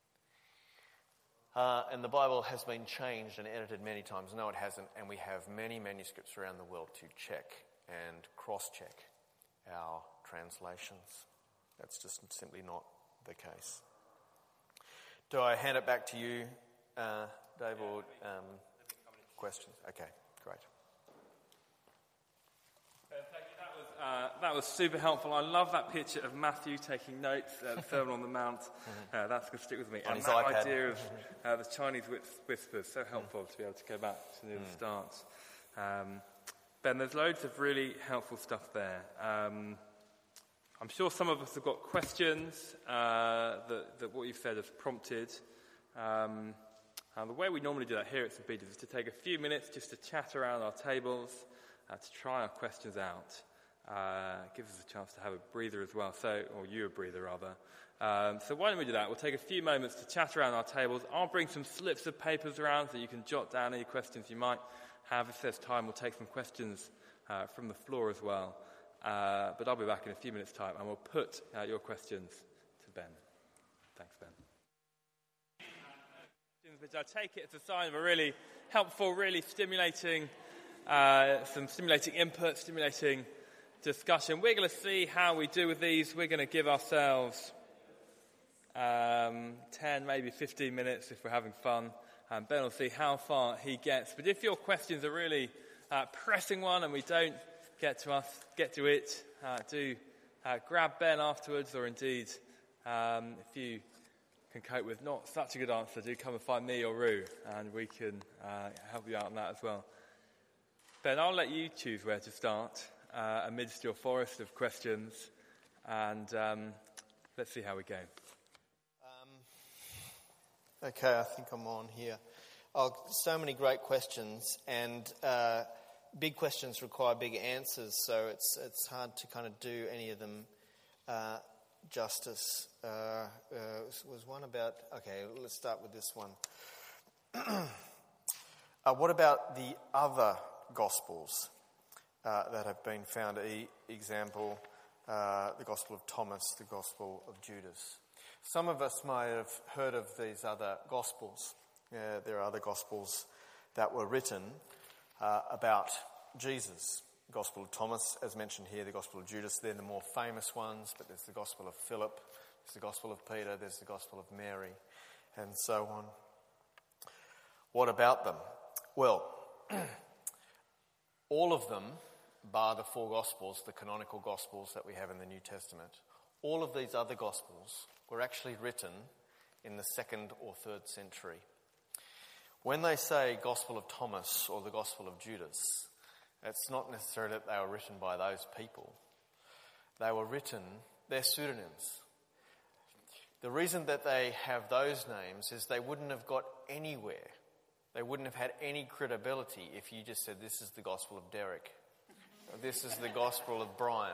Uh, and the Bible has been changed and edited many times. No, it hasn't. And we have many manuscripts around the world to check and cross-check our translations. That's just simply not the case. Do I hand it back to you, uh, Dave, or um, questions? Okay, great. Uh, that was super helpful. I love that picture of Matthew taking notes at the Sermon on the Mount. Uh, that's going to stick with me. On and his that iPad. idea of uh, the Chinese whispers, so helpful to be able to go back to near the start. Um, Ben, there's loads of really helpful stuff there. Um, I'm sure some of us have got questions uh, that, that what you've said has prompted. Um, and the way we normally do that here at Saint Peter's is to take a few minutes just to chat around our tables, uh, to try our questions out. Uh, gives us a chance to have a breather as well, so or you a breather rather. Um, so why don't we do that? We'll take a few moments to chat around our tables. I'll bring some slips of papers around so you can jot down any questions you might have. If there's time, we'll take some questions uh, from the floor as well. Uh, but I'll be back in a few minutes' time, and we'll put uh, your questions to Ben. Thanks, Ben. Which I take it as a sign of a really helpful, really stimulating, uh, some stimulating input, stimulating discussion. We're going to see how we do with these. We're going to give ourselves um, ten, maybe fifteen minutes if we're having fun. And Ben will see how far he gets. But if your questions are really uh, pressing one and we don't get to us, get to it, uh, do uh, grab Ben afterwards, or indeed, um, if you can cope with not such a good answer, do come and find me or Rue, and we can uh, help you out on that as well. Ben, I'll let you choose where to start uh, amidst your forest of questions, and um, let's see how we go. Um, okay, I think I'm on here. Oh, so many great questions, and uh, big questions require big answers, so it's it's hard to kind of do any of them uh, justice. Uh, uh, was one about, okay, let's start with this one. uh, what about the other Gospels uh, that have been found? E- example, uh, the Gospel of Thomas, the Gospel of Judas. Some of us might have heard of these other Gospels. Uh, there are other Gospels that were written uh, about Jesus. The Gospel of Thomas, as mentioned here, the Gospel of Judas, they're the more famous ones, but there's the Gospel of Philip, there's the Gospel of Peter, there's the Gospel of Mary, and so on. What about them? Well, all of them, bar the four Gospels, the canonical Gospels that we have in the New Testament, all of these other Gospels were actually written in the second or third century. When they say Gospel of Thomas or the Gospel of Judas, it's not necessarily that they were written by those people. They were written, they're pseudonyms. The reason that they have those names is they wouldn't have got anywhere. They wouldn't have had any credibility if you just said, this is the Gospel of Derek. Or, this is the Gospel of Brian.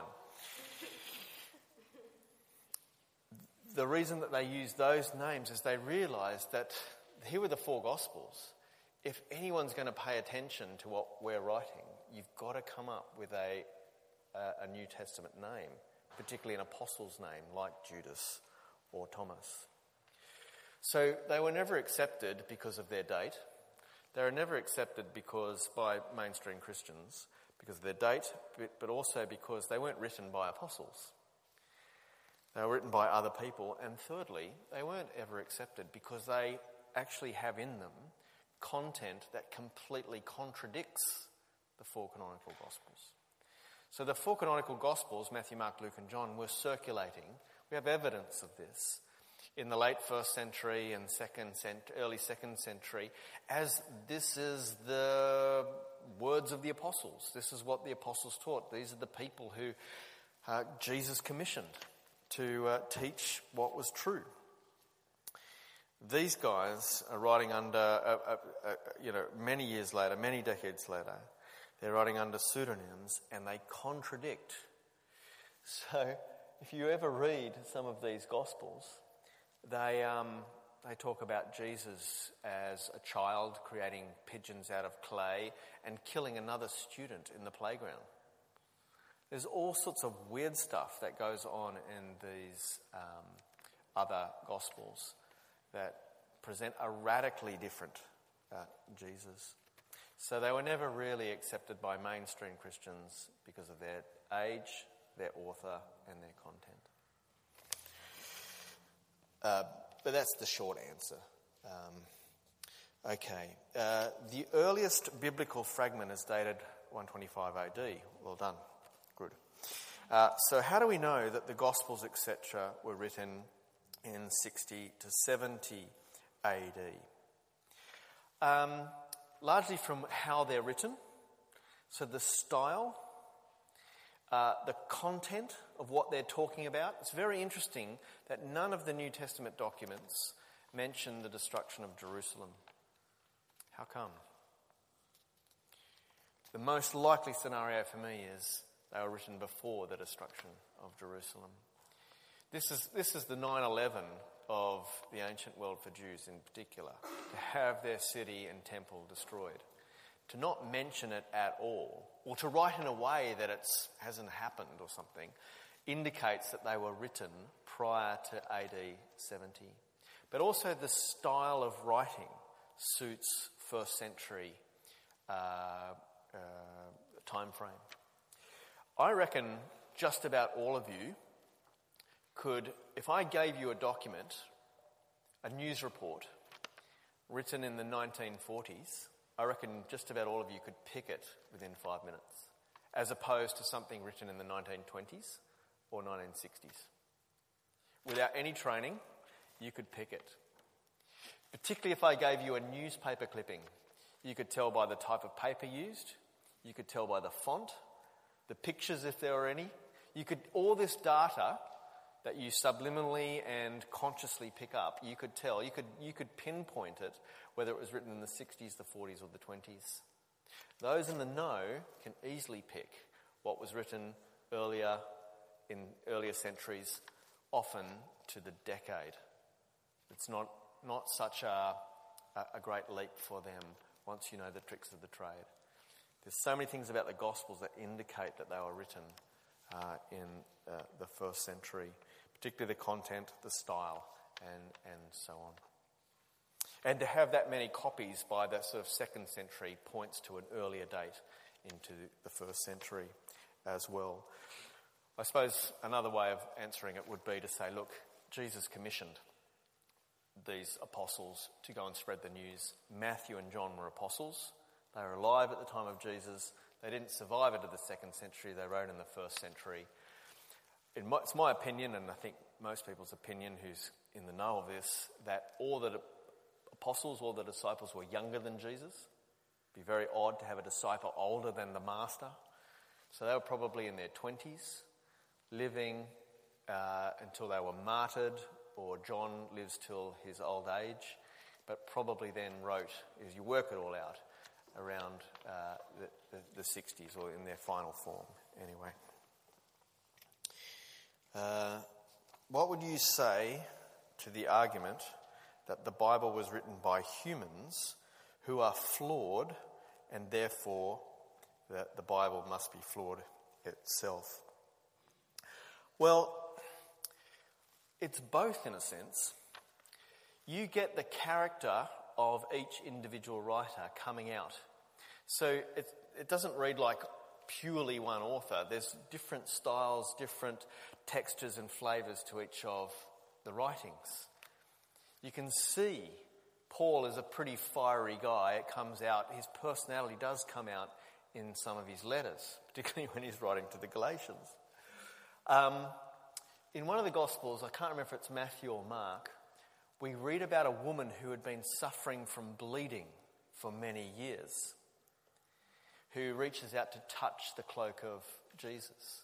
The reason that they use those names is they realised that here were the four Gospels. If anyone's going to pay attention to what we're writing, you've got to come up with a, a, a New Testament name, particularly an apostle's name like Judas or Thomas. So they were never accepted because of their date. They were never accepted because by mainstream Christians because of their date, but also because they weren't written by apostles. They were written by other people. And thirdly, they weren't ever accepted because they actually have in them content that completely contradicts the four canonical Gospels. So the four canonical Gospels, Matthew, Mark, Luke and John, were circulating. We have evidence of this in the late first century and second cent- early second century, as this is the words of the apostles. This is what the apostles taught. These are the people who uh, Jesus commissioned to uh, teach what was true. These guys are writing under, uh, uh, uh, you know, many years later, many decades later, they're writing under pseudonyms and they contradict. So if you ever read some of these Gospels, they um, they talk about Jesus as a child creating pigeons out of clay and killing another student in the playground. There's all sorts of weird stuff that goes on in these um, other Gospels that present a radically different uh, Jesus. So they were never really accepted by mainstream Christians because of their age, their author, and their content. Uh, but that's the short answer. Um, okay. Uh, the earliest biblical fragment is dated one twenty-five A D. Well done. Good. Uh, so how do we know that the Gospels, et cetera, were written in sixty to seventy A D? Um, largely from how they're written. So the style, uh, the content of what they're talking about. It's very interesting that none of the New Testament documents mention the destruction of Jerusalem. How come? The most likely scenario for me is they were written before the destruction of Jerusalem. This is this is the nine eleven of the ancient world for Jews in particular, to have their city and temple destroyed. To not mention it at all, or to write in a way that it hasn't happened or something, indicates that they were written prior to A D seventy. But also the style of writing suits first century uh, uh, time frame. I reckon just about all of you could, if I gave you a document, a news report, written in the nineteen forties, I reckon just about all of you could pick it within five minutes, as opposed to something written in the nineteen twenties or nineteen sixties. Without any training, you could pick it. Particularly if I gave you a newspaper clipping, you could tell by the type of paper used, you could tell by the font, the pictures if there were any. You could, all this data that you subliminally and consciously pick up, you could tell, you could you could pinpoint it, whether it was written in the sixties, the forties or the twenties. Those in the know can easily pick what was written earlier in earlier centuries, often to the decade. It's not, not such a, a great leap for them once you know the tricks of the trade. There's so many things about the Gospels that indicate that they were written uh, in uh, the first century, particularly the content, the style, and, and so on. And to have that many copies by that sort of second century points to an earlier date into the first century as well. I suppose another way of answering it would be to say, look, Jesus commissioned these apostles to go and spread the news. Matthew and John were apostles. They were alive at the time of Jesus. They didn't survive into the second century. They wrote in the first century. In my, it's my opinion, and I think most people's opinion who's in the know of this, that all that apostles or the disciples were younger than Jesus. It'd be very odd to have a disciple older than the master. So they were probably in their twenties, living uh, until they were martyred, or John lives till his old age, but probably then wrote, as you work it all out, around uh, the, the, the sixties, or in their final form, anyway. Uh, what would you say to the argument that the Bible was written by humans who are flawed, and therefore that the Bible must be flawed itself? Well, it's both in a sense. You get the character of each individual writer coming out. So it, it doesn't read like purely one author. There's different styles, different textures and flavours to each of the writings. You can see Paul is a pretty fiery guy. It comes out, his personality does come out in some of his letters, particularly when he's writing to the Galatians. Um, in one of the Gospels, I can't remember if it's Matthew or Mark, we read about a woman who had been suffering from bleeding for many years, who reaches out to touch the cloak of Jesus.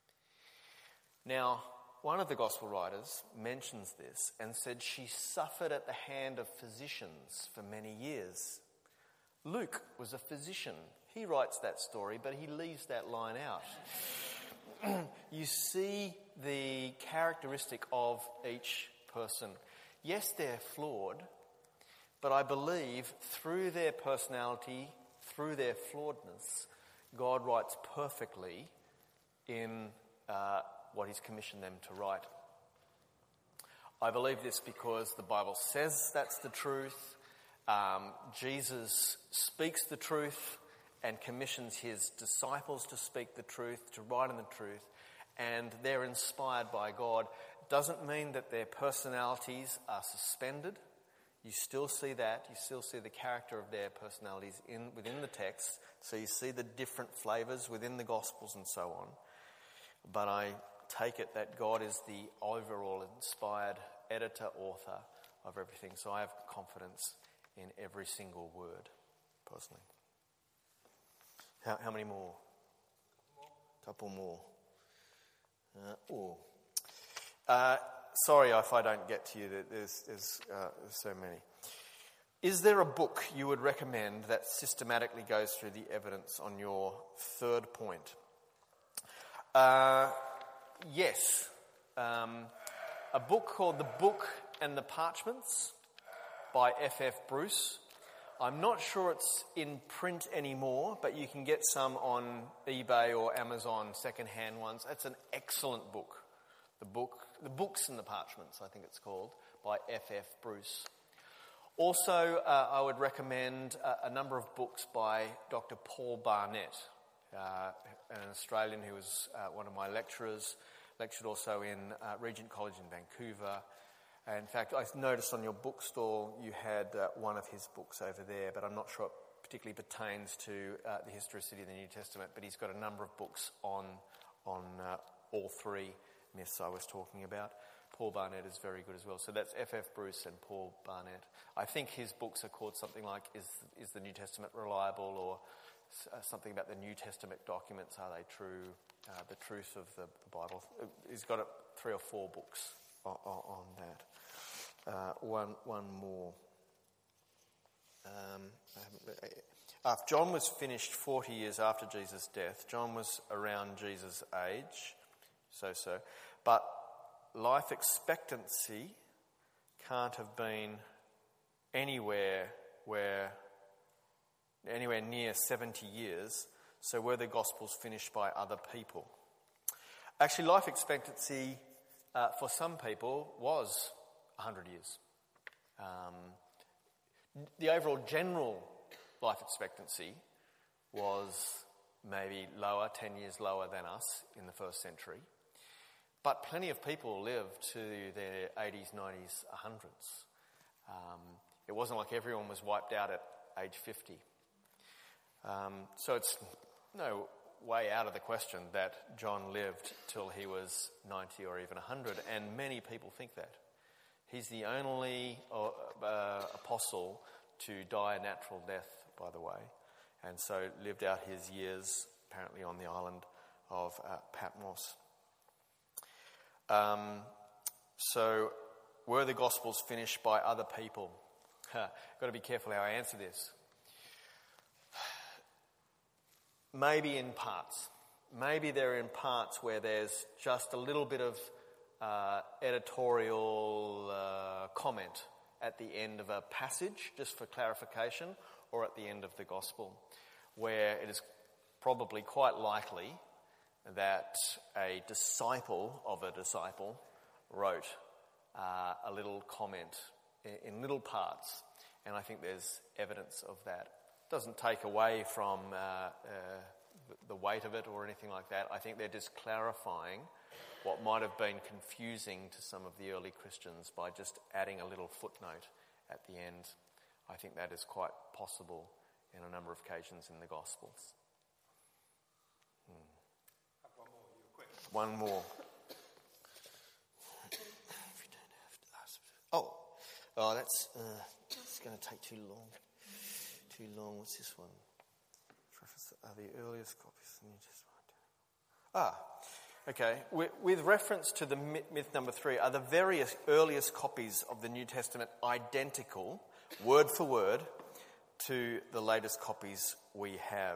Now, one of the Gospel writers mentions this and said she suffered at the hand of physicians for many years. Luke was a physician. He writes that story, but he leaves that line out. You see the characteristic of each person. Yes, they're flawed, but I believe through their personality, through their flawedness, God writes perfectly in uh, what he's commissioned them to write. I believe this because the Bible says that's the truth. Um, Jesus speaks the truth and commissions his disciples to speak the truth, to write in the truth, and they're inspired by God. Doesn't mean that their personalities are suspended. You still see that. You still see the character of their personalities in within the text. So you see the different flavours within the Gospels and so on. But I take it that God is the overall inspired editor, author of everything. So I have confidence in every single word, personally. How, how many more? A couple more. Uh, oh. Uh, sorry if I don't get to you. There's, there's, uh, there's so many. Is there a book you would recommend that systematically goes through the evidence on your third point? Uh, yes. Um, a book called The Book and the Parchments by F F Bruce. I'm not sure it's in print anymore, but you can get some on eBay or Amazon, second-hand ones. It's an excellent book. The book, The Books and the Parchments, I think it's called, by F F Bruce. Also, uh, I would recommend a, a number of books by Doctor Paul Barnett, uh, an Australian who was uh, one of my lecturers, lectured also in uh, Regent College in Vancouver. In fact, I noticed on your bookstall you had uh, one of his books over there, but I'm not sure it particularly pertains to uh, the historicity of the New Testament, but he's got a number of books on, on uh, all three myths I was talking about. Paul Barnett is very good as well. So that's F F Bruce and Paul Barnett. I think his books are called something like Is, is the New Testament Reliable, or uh, something about the New Testament documents, are they true, uh, the truth of the, the Bible. He's got uh, three or four books on, on that. Uh, one, one more. Um, after John was finished forty years after Jesus' death. John was around Jesus' age, so-so. But life expectancy can't have been anywhere where, anywhere near seventy years. So were the Gospels finished by other people? Actually, life expectancy uh, for some people was one hundred years. Um, the overall general life expectancy was maybe lower, ten years lower than us in the first century. But plenty of people lived to their eighties, nineties, hundreds. Um, it wasn't like everyone was wiped out at age fifty. Um, so it's no way out of the question that John lived till he was ninety or even one hundred, and many people think that. He's the only uh, apostle to die a natural death, by the way, and so lived out his years apparently on the island of uh, Patmos. Um, so, were the Gospels finished by other people? Huh, got to be careful how I answer this. Maybe in parts. Maybe they're in parts where there's just a little bit of uh, editorial uh, comment at the end of a passage, just for clarification, or at the end of the Gospel, where it is probably quite likely that a disciple of a disciple wrote uh, a little comment in, in little parts, and I think there's evidence of that. It doesn't take away from uh, uh, the weight of it or anything like that. I think they're just clarifying what might have been confusing to some of the early Christians by just adding a little footnote at the end. I think that is quite possible in a number of occasions in the Gospels. Hmm. Have one more, you were quick. One more. Oh, oh, that's uh, it's going to take too long. Too long. What's this one? Are the earliest copies? Ah, okay. With, with reference to the myth, myth number three, are the various earliest copies of the New Testament identical, word for word, to the latest copies we have?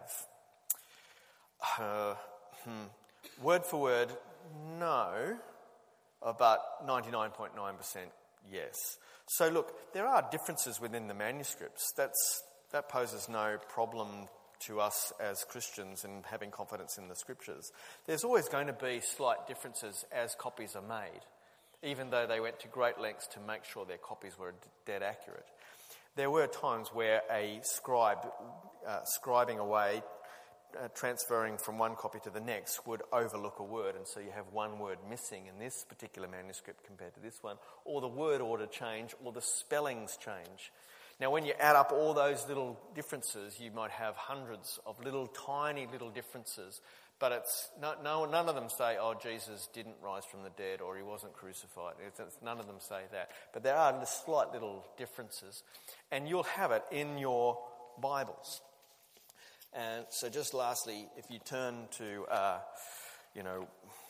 Uh, hmm. Word for word, no, but ninety-nine point nine percent yes. So look, there are differences within the manuscripts. That's that poses no problem to us as Christians and having confidence in the Scriptures. There's always going to be slight differences as copies are made, even though they went to great lengths to make sure their copies were d- dead accurate. There were times where a scribe, uh, scribing away, uh, transferring from one copy to the next, would overlook a word, and so you have one word missing in this particular manuscript compared to this one, or the word order change, or the spellings change. Now, when you add up all those little differences, you might have hundreds of little, tiny little differences. But it's no, no, none of them say, oh, Jesus didn't rise from the dead or he wasn't crucified. It's, it's, none of them say that. But there are slight little differences. And you'll have it in your Bibles. And so just lastly, if you turn to, uh, you know...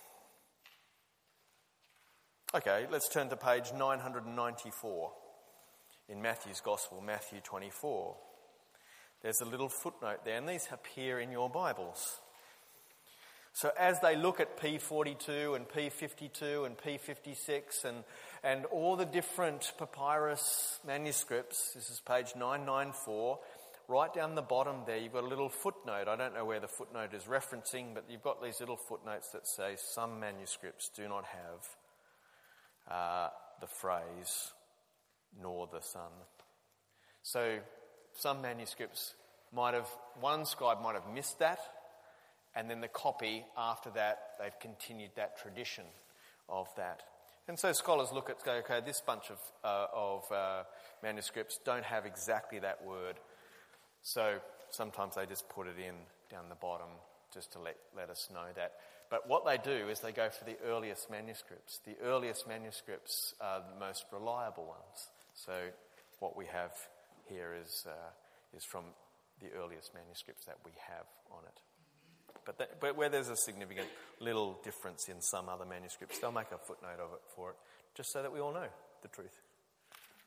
Okay, let's turn to page nine ninety-four. In Matthew's Gospel, Matthew twenty-four. There's a little footnote there, and these appear in your Bibles. So as they look at P forty-two and P fifty-two and P fifty-six and, and all the different papyrus manuscripts, this is page nine ninety-four, right down the bottom there you've got a little footnote. I don't know where the footnote is referencing, but you've got these little footnotes that say some manuscripts do not have uh, the phrase nor the Son. So some manuscripts might have, one scribe might have missed that, and then the copy after that, they've continued that tradition of that. And so scholars look at, go, okay, this bunch of, uh, of uh, manuscripts don't have exactly that word. So sometimes they just put it in down the bottom just to let, let us know that. But what they do is they go for the earliest manuscripts. The earliest manuscripts are the most reliable ones. So what we have here is uh, is from the earliest manuscripts that we have on it. But, that, but where there's a significant little difference in some other manuscripts, they'll make a footnote of it for it, just so that we all know the truth.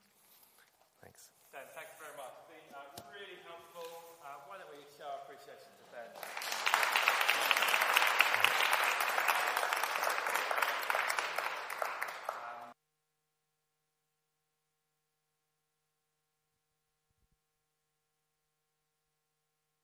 Thanks. Dan, thank you very much. It's been uh, really helpful. Uh, why don't we show our appreciation?